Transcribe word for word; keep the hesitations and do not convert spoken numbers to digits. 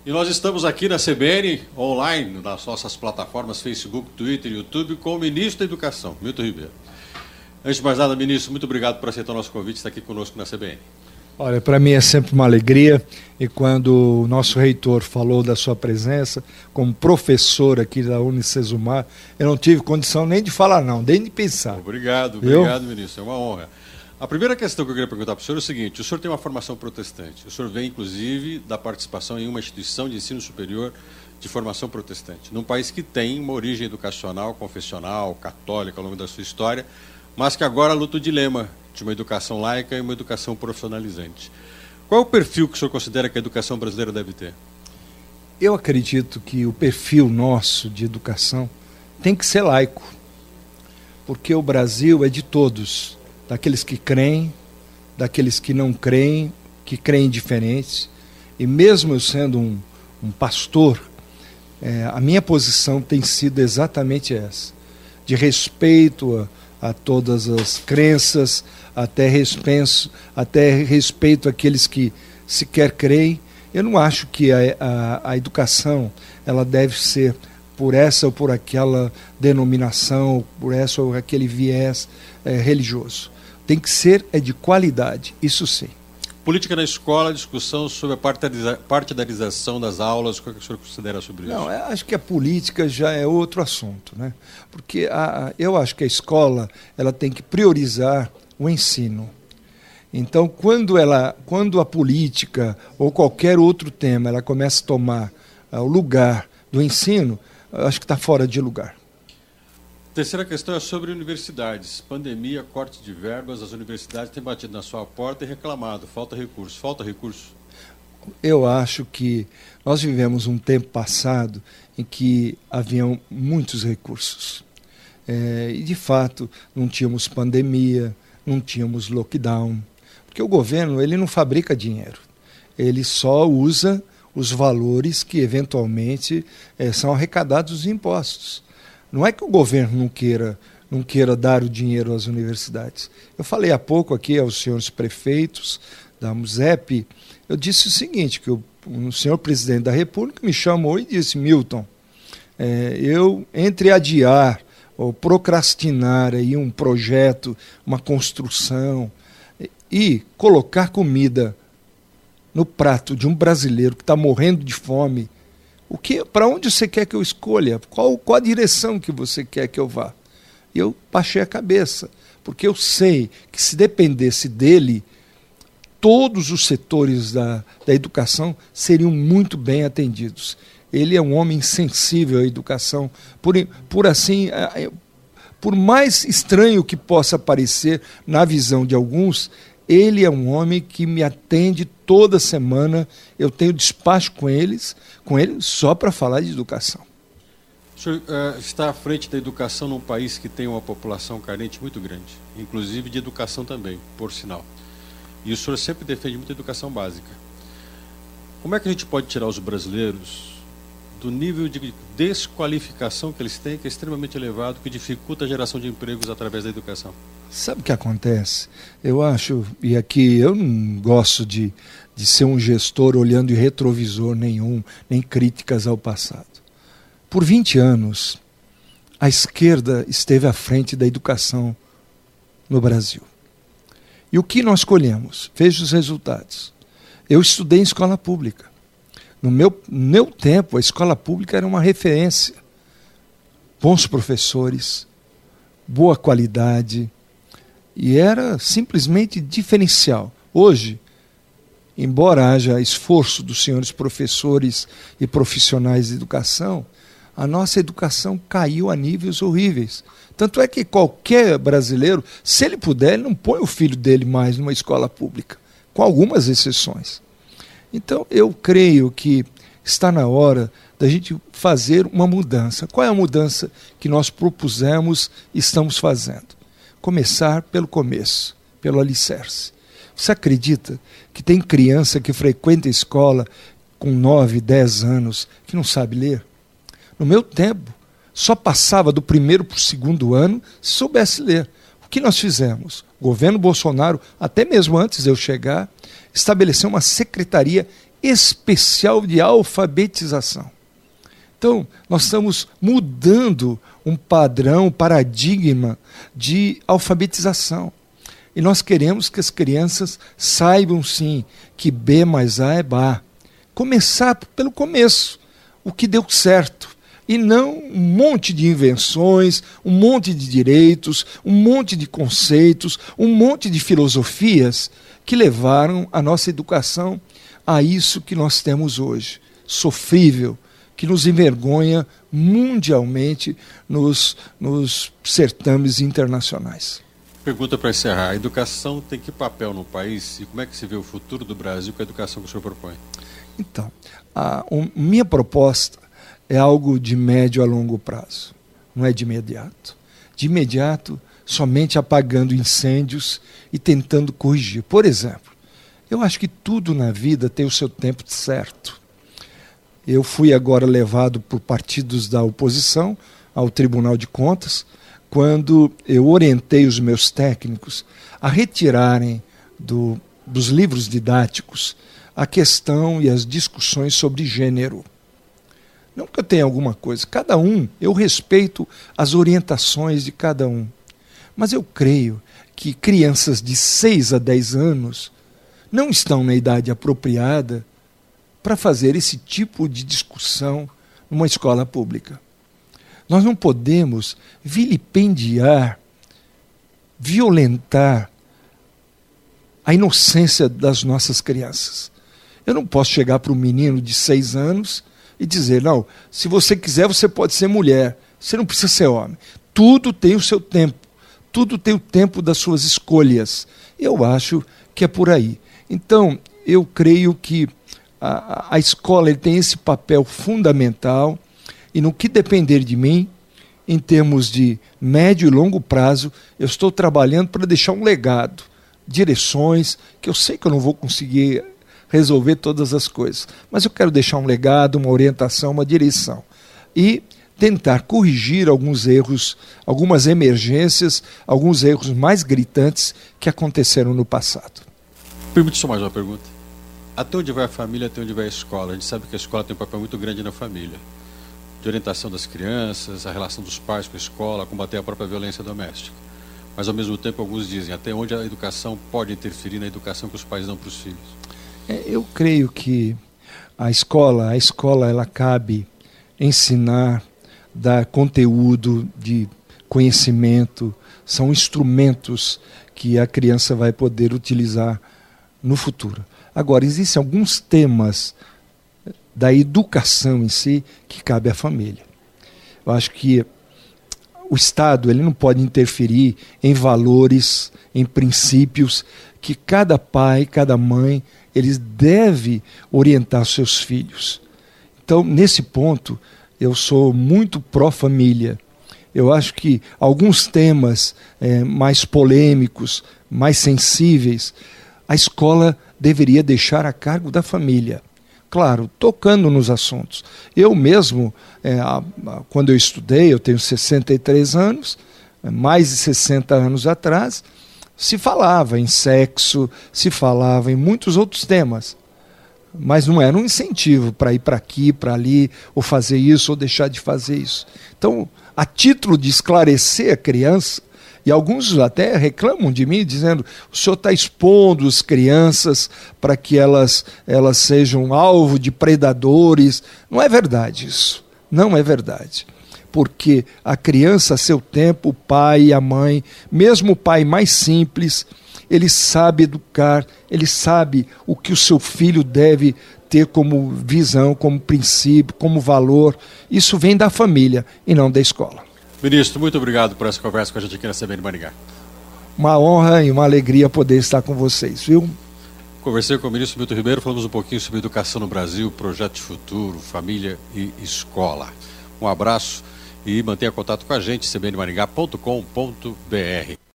E nós estamos aqui na C B N, online, nas nossas plataformas Facebook, Twitter e YouTube, com o ministro da Educação, Milton Ribeiro. Antes de mais nada, ministro, muito obrigado por aceitar o nosso convite e estar aqui conosco na C B N. Olha, para mim é sempre uma alegria, e quando o nosso reitor falou da sua presença como professor aqui da Unicesumar, eu não tive condição nem de falar não, nem de pensar. Obrigado, obrigado, ministro, é uma honra. A primeira questão que eu queria perguntar para o senhor é o seguinte: o senhor tem uma formação protestante, o senhor vem, inclusive, da participação em uma instituição de ensino superior de formação protestante, num país que tem uma origem educacional, confessional, católica ao longo da sua história, mas que agora luta o dilema de uma educação laica e uma educação profissionalizante. Qual é o perfil que o senhor considera que a educação brasileira deve ter? Eu acredito que o perfil nosso de educação tem que ser laico, porque o Brasil é de todos, daqueles que creem, daqueles que não creem, que creem diferentes. E mesmo eu sendo um, um pastor, é, a minha posição tem sido exatamente essa, de respeito a, a todas as crenças, até respeito, até respeito àqueles que sequer creem. Eu não acho que a, a, a educação ela deve ser por essa ou por aquela denominação, por essa ou aquele viés é, religioso. Tem que ser é de qualidade, isso sim. Política na escola, discussão sobre a partidarização das aulas, o que o senhor considera sobre isso? Não, eu acho que a política já é outro assunto, né? Porque a, eu acho que a escola ela tem que priorizar o ensino. Então, quando, ela, quando a política ou qualquer outro tema ela começa a tomar uh, o lugar do ensino, eu acho que está fora de lugar. Terceira questão é sobre universidades. Pandemia, corte de verbas, as universidades têm batido na sua porta e reclamado. Falta recurso. Falta recurso? Eu acho que nós vivemos um tempo passado em que haviam muitos recursos. É, e, de fato, não tínhamos pandemia, não tínhamos lockdown. Porque o governo ele não fabrica dinheiro. Ele só usa os valores que, eventualmente, é, são arrecadados dos impostos. Não é que o governo não queira, não queira dar o dinheiro às universidades. Eu falei há pouco aqui aos senhores prefeitos da MUSEP, eu disse o seguinte, que o, o senhor presidente da República me chamou e disse: Milton, é, eu, entre adiar ou procrastinar aí um projeto, uma construção, e colocar comida no prato de um brasileiro que está morrendo de fome, O que, para onde você quer que eu escolha? Qual, qual a direção que você quer que eu vá? E eu baixei a cabeça, porque eu sei que se dependesse dele, todos os setores da, da educação seriam muito bem atendidos. Ele é um homem sensível à educação, por, por assim, por mais estranho que possa parecer na visão de alguns, ele é um homem que me atende toda semana, eu tenho despacho com eles, com ele só para falar de educação. O senhor uh, está à frente da educação num país que tem uma população carente muito grande, inclusive de educação também, por sinal. E o senhor sempre defende muita educação básica. Como é que a gente pode tirar os brasileiros do nível de desqualificação que eles têm, que é extremamente elevado, que dificulta a geração de empregos através da educação? Sabe o que acontece? Eu acho, e aqui eu não gosto de, de ser um gestor olhando em retrovisor nenhum, nem críticas ao passado. Por vinte anos, a esquerda esteve à frente da educação no Brasil. E o que nós colhemos? Veja os resultados. Eu estudei em escola pública. No meu, no meu tempo, a escola pública era uma referência. Bons professores, boa qualidade, e era simplesmente diferencial. Hoje, embora haja esforço dos senhores professores e profissionais de educação, a nossa educação caiu a níveis horríveis. Tanto é que qualquer brasileiro, se ele puder, ele não põe o filho dele mais numa escola pública, com algumas exceções. Então, eu creio que está na hora da gente fazer uma mudança. Qual é a mudança que nós propusemos e estamos fazendo? Começar pelo começo, pelo alicerce. Você acredita que tem criança que frequenta a escola com nove, dez anos que não sabe ler? No meu tempo, só passava do primeiro para o segundo ano se soubesse ler. O que nós fizemos? O governo Bolsonaro, até mesmo antes de eu chegar, estabeleceu uma secretaria especial de alfabetização. Então, nós estamos mudando um padrão, um paradigma de alfabetização. E nós queremos que as crianças saibam, sim, que B mais A é Bá. Começar pelo começo, o que deu certo. E não um monte de invenções, um monte de direitos, um monte de conceitos, um monte de filosofias que levaram a nossa educação a isso que nós temos hoje, sofrível, que nos envergonha mundialmente nos, nos certames internacionais. Pergunta para encerrar, a educação tem que papel no país e como é que se vê o futuro do Brasil com a educação que o senhor propõe? Então, a um, minha proposta é algo de médio a longo prazo, não é de imediato. De imediato, somente apagando incêndios e tentando corrigir. Por exemplo, eu acho que tudo na vida tem o seu tempo certo. Eu fui agora levado por partidos da oposição ao Tribunal de Contas, quando eu orientei os meus técnicos a retirarem do, dos livros didáticos a questão e as discussões sobre gênero. Não que eu tenha alguma coisa, cada um, eu respeito as orientações de cada um. Mas eu creio que crianças de seis a dez anos não estão na idade apropriada para fazer esse tipo de discussão numa escola pública. Nós não podemos vilipendiar, violentar a inocência das nossas crianças. Eu não posso chegar para um menino de seis anos e dizer, não, se você quiser você pode ser mulher, você não precisa ser homem. Tudo tem o seu tempo, tudo tem o tempo das suas escolhas. Eu acho que é por aí. Então, eu creio que a, a escola ele tem esse papel fundamental e no que depender de mim, em termos de médio e longo prazo, eu estou trabalhando para deixar um legado, direções, que eu sei que eu não vou conseguir resolver todas as coisas, mas eu quero deixar um legado, uma orientação, uma direção. E tentar corrigir alguns erros, algumas emergências, alguns erros mais gritantes que aconteceram no passado. Permite só mais uma pergunta. Até onde vai a família, até onde vai a escola? A gente sabe que a escola tem um papel muito grande na família. De orientação das crianças, a relação dos pais com a escola, combater a própria violência doméstica. Mas, ao mesmo tempo, alguns dizem até onde a educação pode interferir na educação que os pais dão para os filhos. É, eu creio que a escola, a escola ela cabe ensinar, dar conteúdo de conhecimento, são instrumentos que a criança vai poder utilizar no futuro. Agora, existem alguns temas da educação em si que cabe à família. Eu acho que o Estado ele não pode interferir em valores, em princípios que cada pai, cada mãe, eles devem orientar seus filhos. Então, nesse ponto, eu sou muito pró-família. Eu acho que alguns temas é, mais polêmicos, mais sensíveis, a escola deveria deixar a cargo da família. Claro, tocando nos assuntos. Eu mesmo, é, a, a, quando eu estudei, eu tenho sessenta e três anos, mais de sessenta anos atrás, se falava em sexo, se falava em muitos outros temas. Mas não era um incentivo para ir para aqui, para ali, ou fazer isso, ou deixar de fazer isso. Então, a título de esclarecer a criança, e alguns até reclamam de mim, dizendo, o senhor está expondo as crianças para que elas, elas sejam alvo de predadores. Não é verdade isso, não é verdade. Porque a criança, a seu tempo, o pai e a mãe, mesmo o pai mais simples, ele sabe educar, ele sabe o que o seu filho deve ter como visão, como princípio, como valor. Isso vem da família e não da escola. Ministro, muito obrigado por essa conversa com a gente aqui na C B N Maringá. Uma honra e uma alegria poder estar com vocês, viu? Conversei com o ministro Milton Ribeiro, falamos um pouquinho sobre educação no Brasil, projeto de futuro, família e escola. Um abraço e mantenha contato com a gente, c b n maringá ponto com ponto b r.